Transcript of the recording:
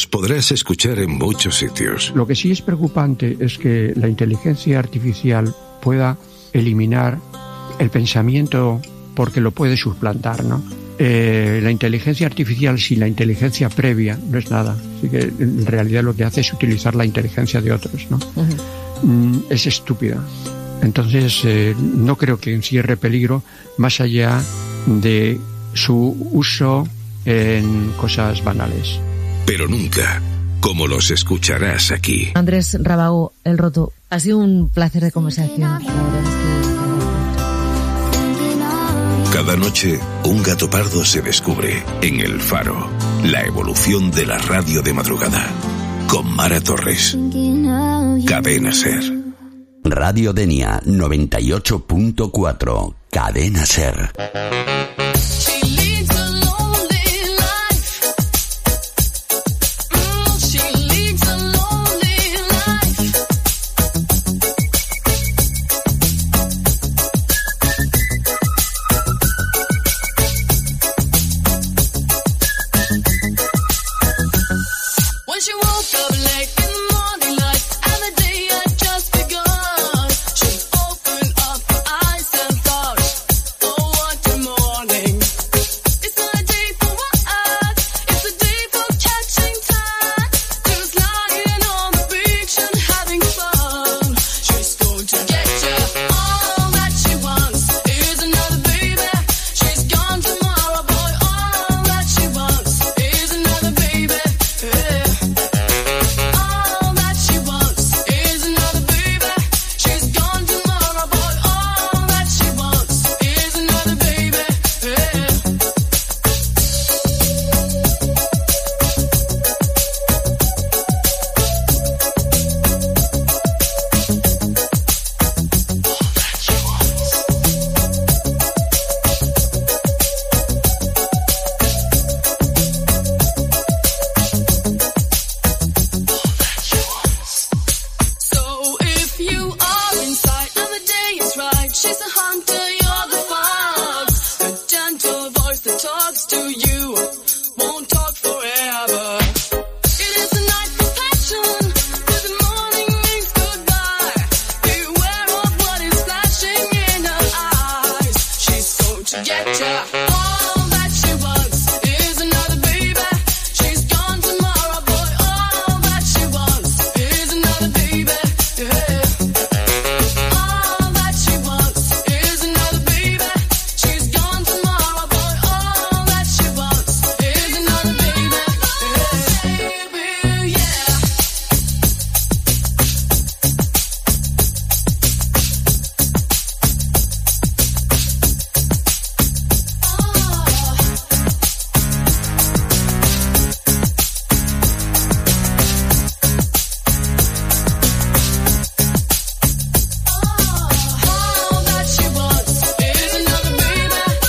Nos podrás escuchar en muchos sitios. Lo que sí es preocupante es que la inteligencia artificial pueda eliminar el pensamiento porque lo puede suplantar, ¿no? La inteligencia artificial sin la inteligencia previa no es nada. Así que en realidad lo que hace es utilizar la inteligencia de otros, ¿no? Es estúpida. Entonces no creo que encierre peligro más allá de su uso en cosas banales. Pero nunca como los escucharás aquí. Andrés Rabau, El Roto, ha sido un placer de conversación. La verdad es que... Cada noche, un gato pardo se descubre en El Faro. La evolución de la radio de madrugada. Con Mara Torres. Cadena SER. Radio Denia 98.4. Cadena SER. Get ya.